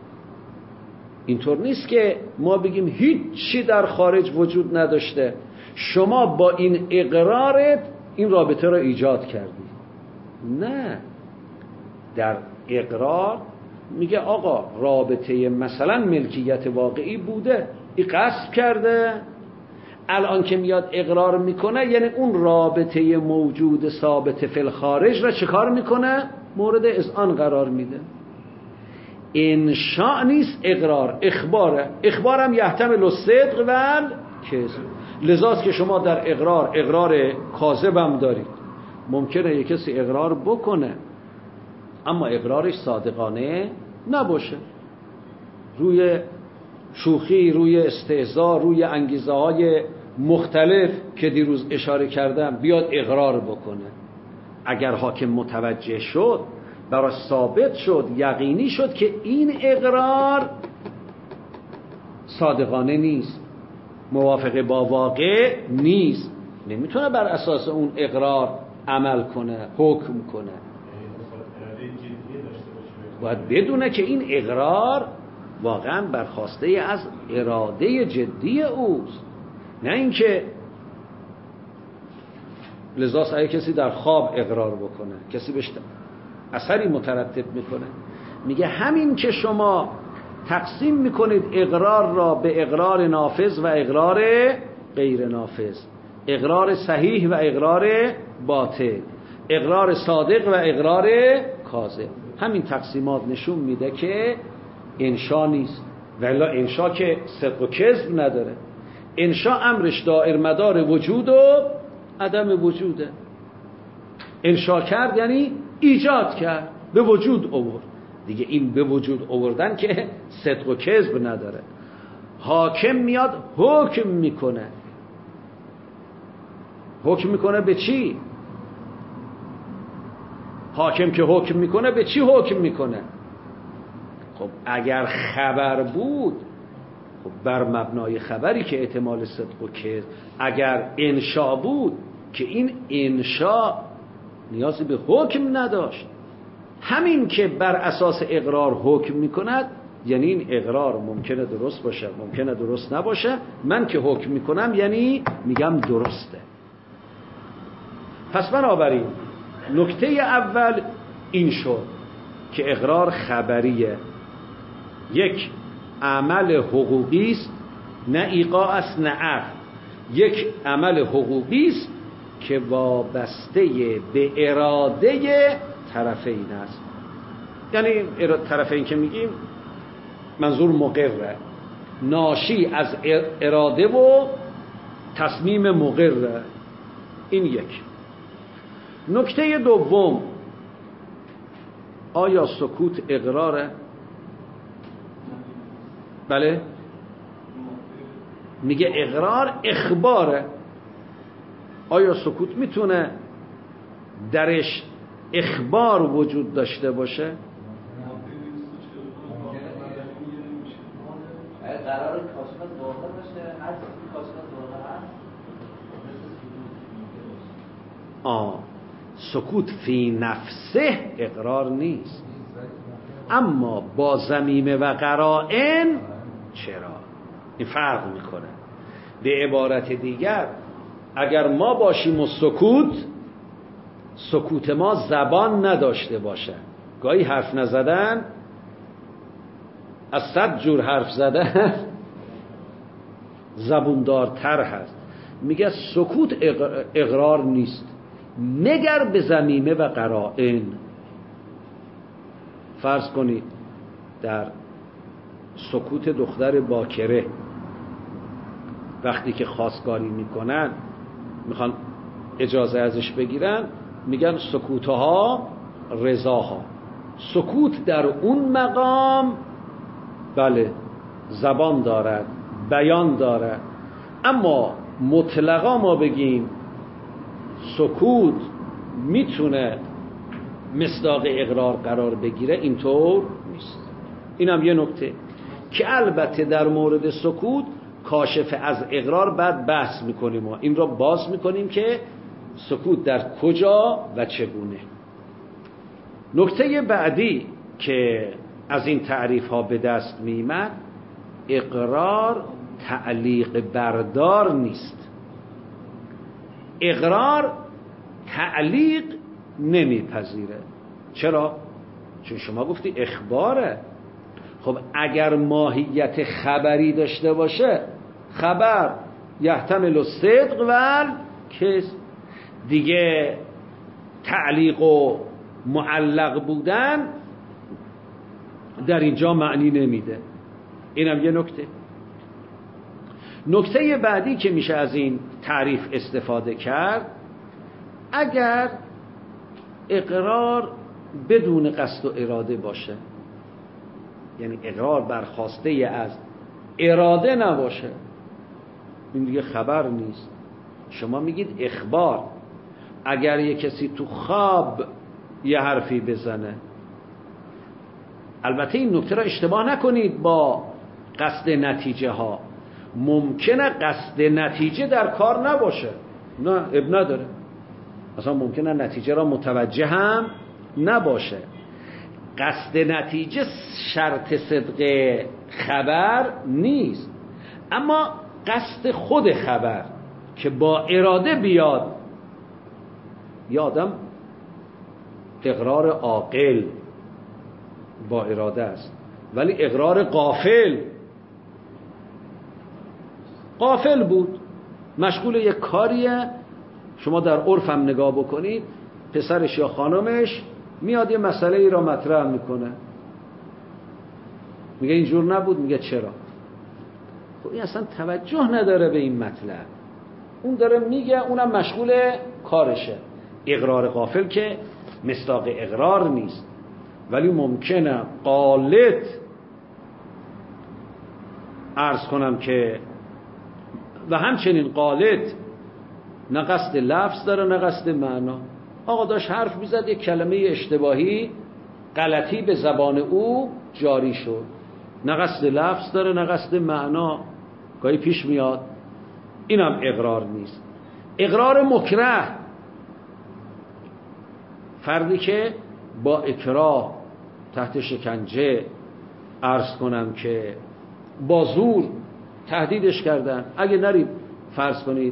اینطور نیست که ما بگیم هیچی در خارج وجود نداشته، شما با این اقرارت این رابطه را ایجاد کردی. نه، در اقرار میگه آقا رابطه مثلا ملکیت واقعی بوده، این غصب کرده، الان که میاد اقرار میکنه یعنی اون رابطه موجود ثابت فی الخارج را چه کار میکنه؟ مورد اذعان قرار میده. انشاء نیست اقرار، اخباره. اخبارم یحتمل الصدق و الکذب. لذاست که شما در اقرار کاذب هم دارید. ممکنه یک کسی اقرار بکنه اما اقرارش صادقانه نباشه، روی شوخی، روی استهزاء، روی انگیزه های مختلف که دیروز اشاره کردم بیاد اقرار بکنه. اگر حاکم متوجه شد، برای ثابت شد، یقینی شد که این اقرار صادقانه نیست، موافق با واقع نیست، نمیتونه بر اساس اون اقرار عمل کنه، حکم کنه. باید بدونه که این اقرار واقعا برخواسته از اراده جدی اوست، نه اینکه لذاست اگه کسی در خواب اقرار بکنه کسی بهش اثری مترتب میکنه. میگه همین که شما تقسیم میکنید اقرار را به اقرار نافذ و اقرار غیر نافذ، اقرار صحیح و اقرار باطل، اقرار صادق و اقرار کاذب، همین تقسیمات نشون میده که انشا نیست. ولی انشا که صدق و کذب نداره. انشا امرش دائر مدار وجود و عدم وجوده. انشا کرد یعنی ایجاد کرد، به وجود آورد دیگه. این به وجود آوردن که صدق و کذب نداره. حاکم میاد حکم میکنه. حکم میکنه به چی؟ حاکم که حکم میکنه به چی حکم میکنه؟ خب اگر خبر بود، خب بر مبنای خبری که احتمال صدق و کذب. اگر انشا بود که این انشا نیازی به حکم نداشت، همین که بر اساس اقرار حکم میکند، یعنی این اقرار ممکنه درست باشه ممکنه درست نباشه، من که حکم میکنم یعنی میگم درسته. پس بنابراین نکته اول این شد که اقرار خبریه، یک عمل حقوقی است، نه ایقاع است نه عقد، یک عمل حقوقی است که وابسته به اراده طرفین است. یعنی طرفین که میگیم منظور مقره، ناشی از اراده و تصمیم مقره. این یک. نکته دوم، آیا سکوت اقراره؟ بله، میگه اقرار اخباره. آیا سکوت میتونه درش اخبار وجود داشته باشه؟ قرار کاشفت واقع باشه، هر چیزی کاشفت واقع هست. سکوت فی نفسه اقرار نیست، اما با ضمیمه و قرائن چرا؟ این فرق میکنه. به عبارت دیگر اگر ما باشیم و سکوت ما زبان نداشته باشه، گاهی حرف نزدن از 100 جور حرف زدن زبوندارتر هست. میگه سکوت اقرار نیست مگر به ضمیمه و قرائن. فرض کنید در سکوت دختر باکره وقتی که خواستگاری میکنن میخوان اجازه ازش بگیرن، میگن سکوتها رضاها. سکوت در اون مقام بله زبان دارد، بیان دارد، اما مطلقا ما بگیم سکوت میتونه مصداق اقرار قرار بگیره، اینطور نیست. اینم یه نکته که البته در مورد سکوت کاشف از اقرار بعد بحث میکنیم و این را باز میکنیم که سکوت در کجا و چگونه. نکته بعدی که از این تعریف ها به دست میمد، اقرار تعلیق بردار نیست. اقرار تعلیق نمیپذیره. چرا؟ چون شما گفتی اخباره. خب اگر ماهیت خبری داشته باشه، خبر یحتمل الصدق و کذب، دیگه تعلیق و معلق بودن در اینجا معنی نمیده. اینم یه نکته. نکته بعدی که میشه از این تعریف استفاده کرد، اگر اقرار بدون قصد و اراده باشه، یعنی اقرار برخواسته از اراده نباشه، این دیگه خبر نیست. شما میگید اخبار. اگر یه کسی تو خواب یه حرفی بزنه، البته این نکته را اشتباه نکنید با قصد نتیجه ها، ممکنه قصد نتیجه در کار نباشه، نه اب نداره، اصلا ممکنه نتیجه را متوجه هم نباشه. قصد نتیجه شرط صدق خبر نیست، اما قصد خود خبر که با اراده بیاد. یه آدم اقرار عاقل با اراده است، ولی اقرار غافل بود، مشغول یک کاریه. شما در عرف هم نگاه بکنید، پسرش یا خانمش میاد یه مسئله ای را مطرح میکنه، میگه اینجور نبود، میگه چرا؟ خب این اصلا توجه نداره به این مطلب، اون داره میگه، اونم مشغول کارشه. اقرار غافل که مصداق اقرار نیست، ولی ممکنه غالط عرض کنم که و همچنین غالط نه قصد لفظ داره نه قصد معنا. آقا داشت حرف میزد، یک کلمه اشتباهی غلطی به زبان او جاری شد، نه قصد لفظ داره نه قصد معنا، گاهی پیش میاد. اینم اقرار نیست. اقرار مکره، فردی که با اکراه تحت شکنجه عرض کنم که با زور تهدیدش کردن، اگه نرید فرض کنید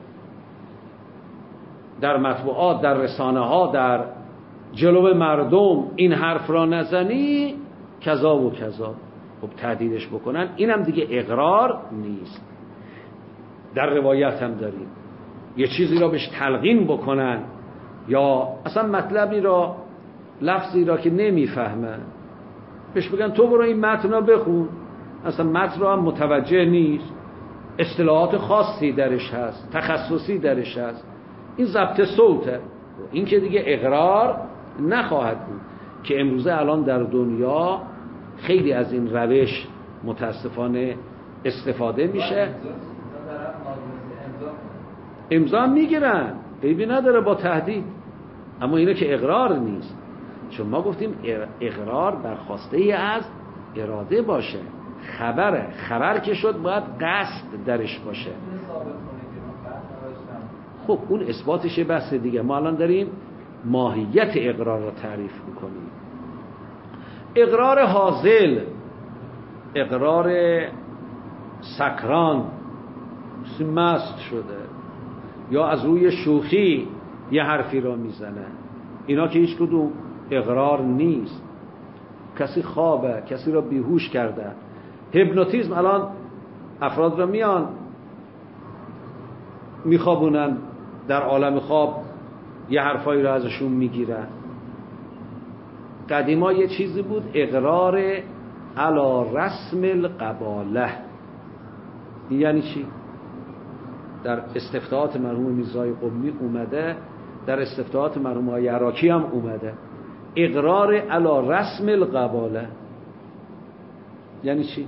در مطبوعات، در رسانه ها، در جلو مردم این حرف را نزنی کذا و کذا، خب تهدیدش بکنن، اینم دیگه اقرار نیست. در روایت هم داریم یه چیزی را بهش تلقین بکنن یا اصلا مطلبی را، لفظی را که نمیفهمن بهش بگن تو برو این متن را بخون، اصلا متن را هم متوجه نیست، اصطلاحات خاصی درش هست، تخصصی درش هست، این ضبط صوته، این که دیگه اقرار نخواهد بود. که امروزه الان در دنیا خیلی از این روش متاسفانه استفاده میشه. امضا میگیرن، عیبی نداره با تهدید، اما اینه که اقرار نیست. چون ما گفتیم اقرار برخواسته از اراده باشه، خبر که شد باید قصد درش باشه. خب اون اثباتش بحث دیگه. ما الان داریم ماهیت اقرار را تعریف میکنیم. اقرار حاضل، اقرار سکران، مست شده یا از روی شوخی یه حرفی را میزنه، اینا که هیچ کدوم اقرار نیست. کسی خوابه، کسی را بیهوش کرده. هیپنوتیزم الان افراد را میان میخوابونن، در عالم خواب یه حرفایی را ازشون میگیرن. قدیما یه چیزی بود اقرار علی رسم القباله. یعنی چی؟ در استفتاحات مرحوم میرزای قمی اومده، در استفتاحات مرحوم آقای عراقی هم اومده اقرار علی رسم القباله. یعنی چی؟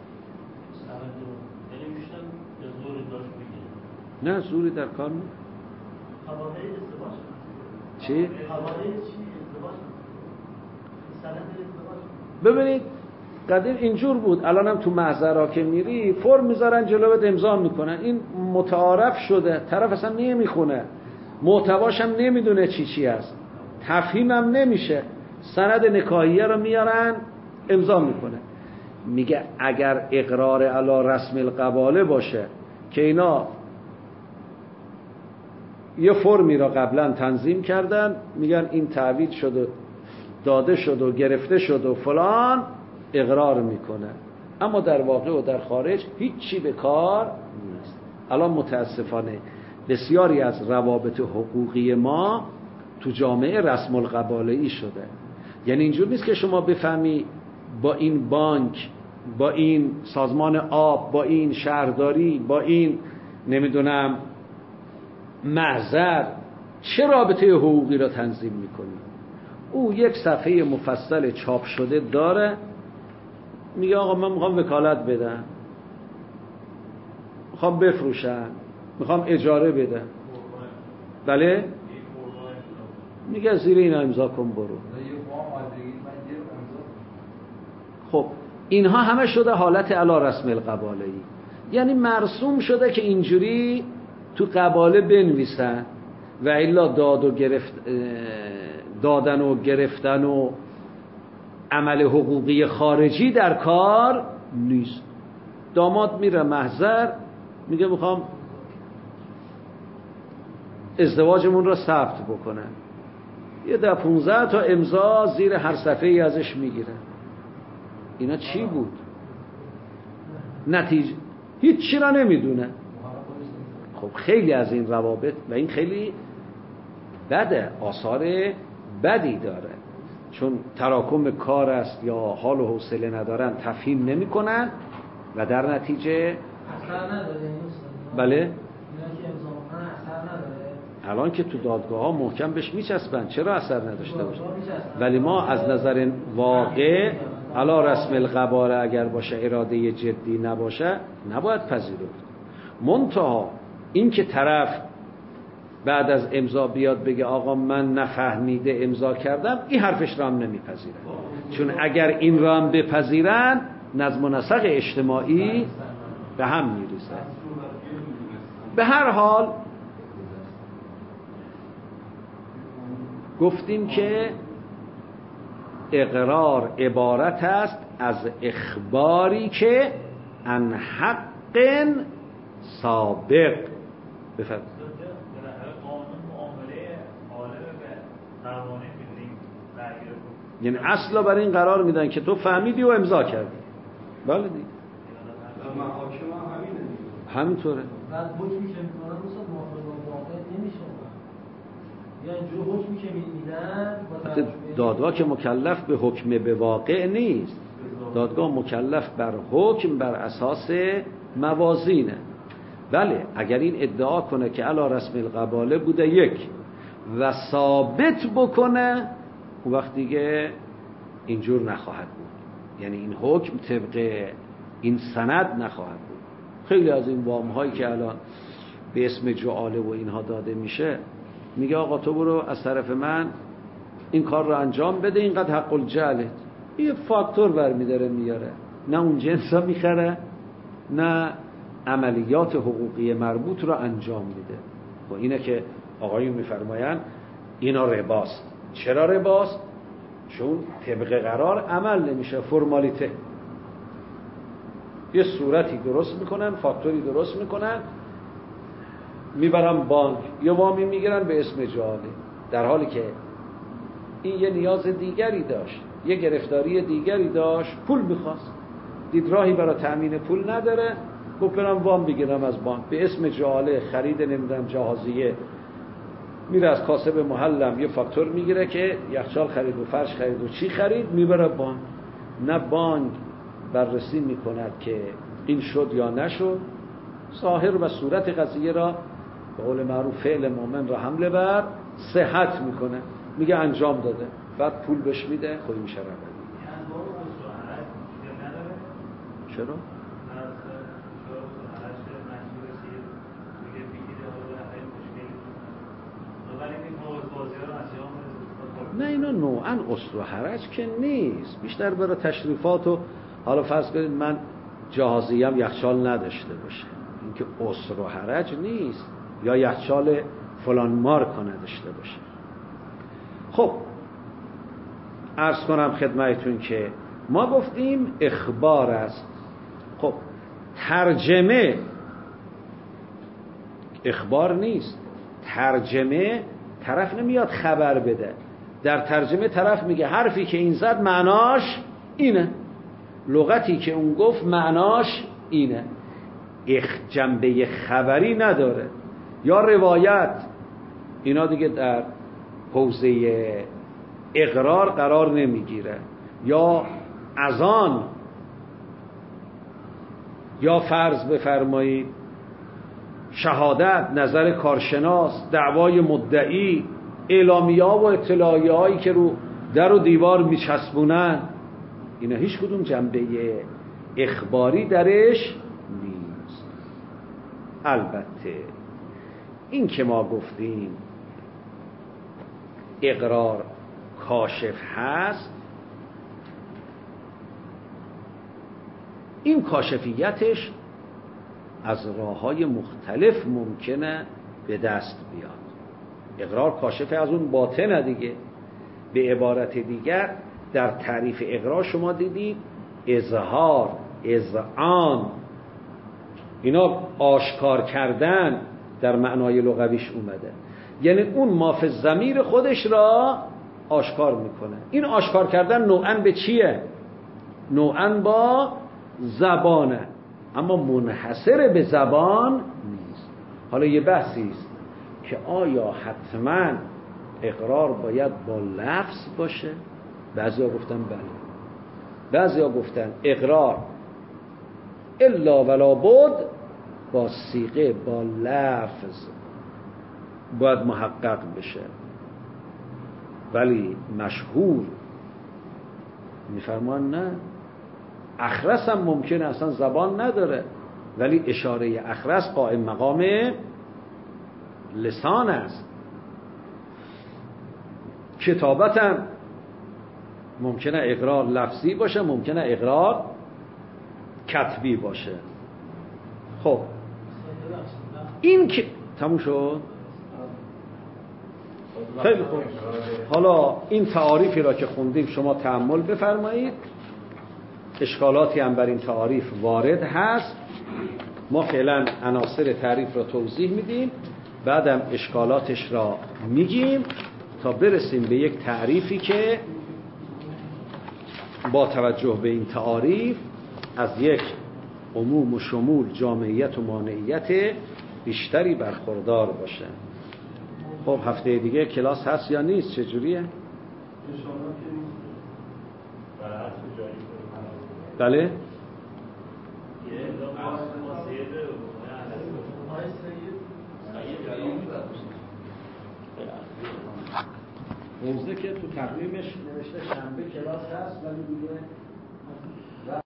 نه زوری در کار نیست. چی؟ ببینید قدیم اینجور بود، الان هم تو محضرها که میری فرم میذارن جلوت امضا میکنن، این متعارف شده، طرف اصلا نمیخونه، محتواش هم نمیدونه چی هست، تفهیم هم نمیشه، سند نکاحیه رو میارن امضا میکنه. میگه اگر اقرار علی رسم القباله باشه که اینا یه فرمی را قبلا تنظیم کردن، میگن این تعویض شد و داده شد و گرفته شد و فلان، اقرار میکنه، اما در واقع و در خارج هیچی به کار نیست. الان متاسفانه بسیاری از روابط حقوقی ما تو جامعه رسم القباله‌ای شده. یعنی اینجور نیست که شما بفهمی با این بانک، با این سازمان آب، با این شهرداری، با این نمیدونم محضر چه رابطه حقوقی را تنظیم میکنی. او یک صفحه مفصل چاپ شده داره، میگه آقا من میخوام وکالت بدم، میخوام بفروشم، میخوام اجاره بدم، بله میگه زیر اینا امضا کن برو. خب اینها همه شده حالت علی رسم القباله‌ای، یعنی مرسوم شده که اینجوری تو قباله بنویسن و الا دادن و گرفتن و عمل حقوقی خارجی در کار نیست. داماد میره محضر میگه میخوام ازدواجمون را ثبت بکنن، یه 15 تا امضا زیر هر صفحه ای ازش میگیرن. اینا چی بود؟ نتیجه هیچ چی را نمیدونه. خب خیلی از این روابط و این خیلی بده، آثار بدی داره، چون تراکم کار است یا حال و حوصله ندارن، تفهیم نمی کنن و در نتیجه اثر نداره. بله الان که تو دادگاه ها محکم بهش میچسبن، چرا اثر نداشته باشه؟ ولی ما از نظر واقع علی رسم القباله اگر باشه، اراده جدی نباشه، نباید پذیرفت. منتها این که طرف بعد از امضا بیاد بگه آقا من نفهمیده امضا کردم، این حرفش را هم نمیپذیرن، چون اگر این را هم بپذیرن نظم و نسق اجتماعی به هم میریزه. به هر حال گفتیم که اقرار عبارت است از اخباری که عن حق سابق. بفرد یعنی اصلا برای این قرار میدن که تو فهمیدی و امضا کردی. بله دیگه محاکم همینه، همینطوره. بعد حکمی که میکنن مثلا موافق واقع نمیشه، یا اینجور حکمی که میدن دادگاه که مکلف به حکم به واقع نیست، دادگاه مکلف بر حکم بر اساس موازینه. بله اگر این ادعا کنه که علی رسم القباله بوده یک و ثابت بکنه، اون وقت دیگه اینجور نخواهد بود، یعنی این حکم طبق این سند نخواهد بود. خیلی از این وام هایی که الان به اسم جعاله و اینها داده میشه، میگه آقا تو برو از طرف من این کار رو انجام بده، اینقدر حق الجعلت. یه فاکتور برمیداره میاره، نه اون جنس رو میخره نه عملیات حقوقی مربوط رو انجام میده. و اینه که آقایون میفرماین اینا رباست. چرا رباست؟ چون طبق قرار عمل نمیشه، فرمالیته. یه صورتی درست میکنن، فاکتوری درست میکنن، میبرن بانک، یه وامی میگیرن به اسم جعاله، در حالی که این یه نیاز دیگری داشت، یه گرفتاری دیگری داشت، پول میخواست، دید راهی برای تأمین پول نداره، گفت برم وام بگیرم از بانک به اسم جعاله، خرید نمیدونم جهازیه، میره از کاسب محلم یه فاکتور میگیره که یخچال خرید و فرش خرید و چی خرید، میبره بانک. نه بانک بررسی میکند که این شد یا نشد، ظاهر و صورت قضیه را به قول معروف فعل مومن را حمله بر صحت میکنه، میگه انجام داده، بعد پول بهش میده، خودی میشه روانی. چرا؟ نه اینا نوعا اصل و حرج که نیست، بیشتر برای تشریفات. و حالا فرض کنید من جهازیم یخچال نداشته باشه، این که اصل و حرج نیست، یا یخچال فلان مارکا نداشته باشه. خب عرض کنم خدمتتون که ما گفتیم اخبار است. خب ترجمه اخبار نیست، ترجمه طرف نمیاد خبر بده، در ترجمه طرف میگه حرفی که این زد معناش اینه، لغتی که اون گفت معناش اینه، جنبه خبری نداره. یا روایت، اینا دیگه در حوزه اقرار قرار نمیگیره. یا اذان، یا فرض بفرمایید شهادت، نظر کارشناس، دعوای مدعی، اعلامیه ها و اطلاعیه هایی که رو در و دیوار میچسبونن، اینا هیچ کدوم جنبه اخباری درش نیست. البته این که ما گفتیم اقرار کاشف هست، این کاشفیتش از راه‌های مختلف ممکنه به دست بیاد. اقرار کاشف از اون باطنه دیگه. به عبارت دیگر در تعریف اقرار شما دیدید اظهار، اذعان، اینا آشکار کردن در معنای لغویش اومده، یعنی اون ما فی الضمیر خودش را آشکار میکنه. این آشکار کردن نوعاً به چیه؟ نوعاً با زبانه، اما منحصر به زبان نیست. حالا یه بحثی است که آیا حتما اقرار باید با لفظ باشه؟ بعضیا گفتن بله، بعضیا گفتن اقرار الا ولا بد با صیغه، با لفظ باید محقق بشه. ولی مشهور میفرمان نه، اخرس هم ممکنه اصلا زبان نداره، ولی اشاره اخرس قائم مقام لسان است. کتابت هم ممکنه اقرار لفظی باشه، ممکنه اقرار کتبی باشه. خب این که تموم شد. خیلی خوب. حالا این تعاریفی را که خوندیم شما تأمل بفرمایید. اشکالاتی هم بر این تعاریف وارد هست. ما فعلا عناصر تعریف را توضیح میدیم، بعدم اشکالاتش را میگیم تا برسیم به یک تعریفی که با توجه به این تعاریف از یک عموم و شمول، جامعیت و مانعیت بیشتری برخوردار باشه. خب هفته دیگه کلاس هست یا نیست؟ چجوریه؟ بله؟ موزه که تو تقویمش نوشته شنبه کلاس هست ولی دیگه